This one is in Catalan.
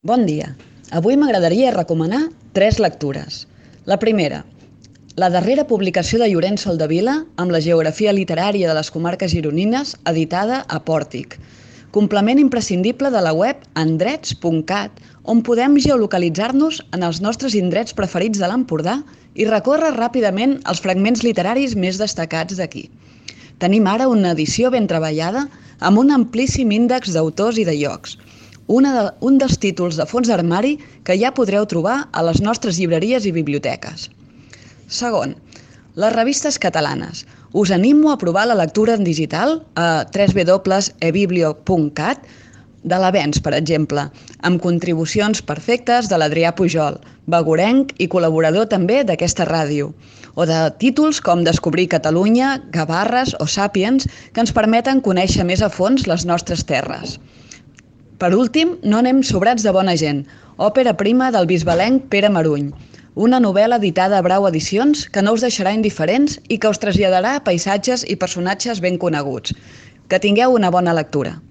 Bon dia. Avui m'agradaria recomanar 3 lectures. La primera, la darrera publicació de Llorenç Soldevila amb la geografia literària de les comarques gironines, editada a Pòrtic. Complement imprescindible de la web andrets.cat, on podem geolocalitzar-nos en els nostres indrets preferits de l'Empordà i recórrer ràpidament els fragments literaris més destacats d'aquí. Tenim ara una edició ben treballada amb un amplíssim índex d'autors i de llocs. Un dels títols de fons d'armari que ja podreu trobar a les nostres llibreries i biblioteques. Segon, les revistes catalanes. Us animo a provar la lectura en digital a www.ebiblio.cat de l'Avenç, per exemple, amb contribucions perfectes de l'Adrià Pujol, begurenc i col·laborador també d'aquesta ràdio, o de títols com Descobrir Catalunya, Gavarres o Sàpiens, que ens permeten conèixer més a fons les nostres terres. Per últim, No anem sobrats de bona gent, òpera prima del bisbalenc Pere Maruny, una novel·la editada a Brau Edicions que no us deixarà indiferents i que us traslladarà a paisatges i personatges ben coneguts. Que tingueu una bona lectura.